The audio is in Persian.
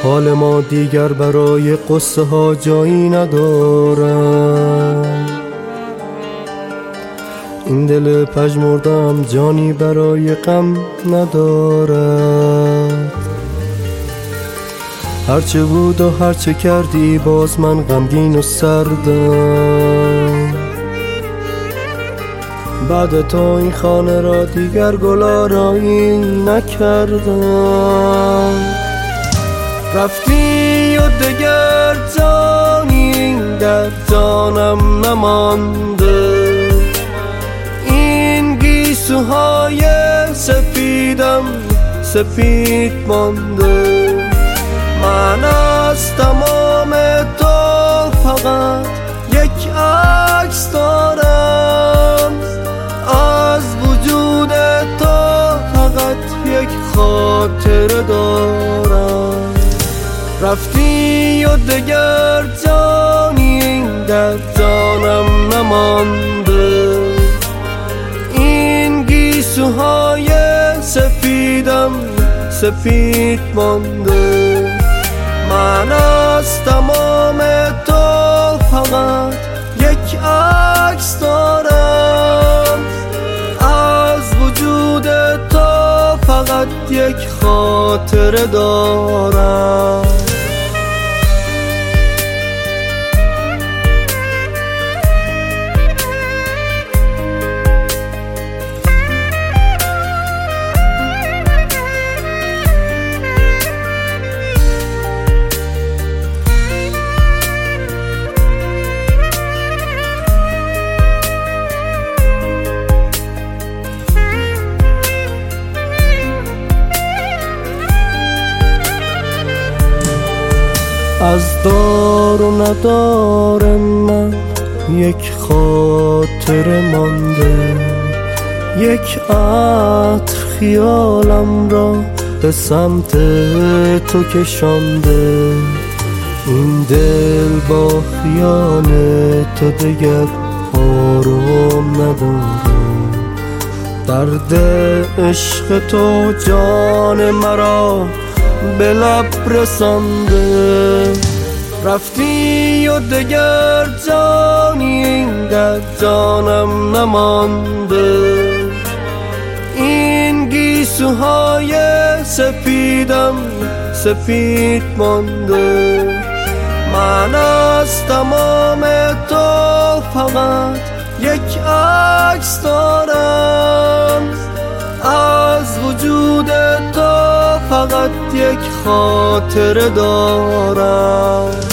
حال ما دیگر برای قصه ها جایی ندارم. این دل پژمردم جانی برای غم ندارد. هرچه بود و هرچه کردی باز من غمگین و سردم. بعد تو این خانه را دیگر گلارایی نکردم. رفتی و دگر جانی در جانم نمانده. این گیسوهای سفیدم سفید مانده. من از تمام تو فقط یک عکس دارم. از وجود تو فقط یک خاطره دارم. رفتی و دگر جانی در جانم نمانده. این گیسوهای سفیدم سفید مانده. من از تمام تو فقط یک عکس دارم. از وجود تو فقط یک خاطره دارم. از دار و ندار من یک خاطره مانده. یک عطر خیالم را به سمت تو کشانده. این دل با خیال تو دیگر آرام نداره. درد عشق تو جان مرا به لب رسانده. رفتی و دگر جانی در جانم نمانده. این گیسوهای سفیدم سفید مانده. من از تمام تو فقط یک عکس دارم. از وجود تو فقط یک خاطره دارم.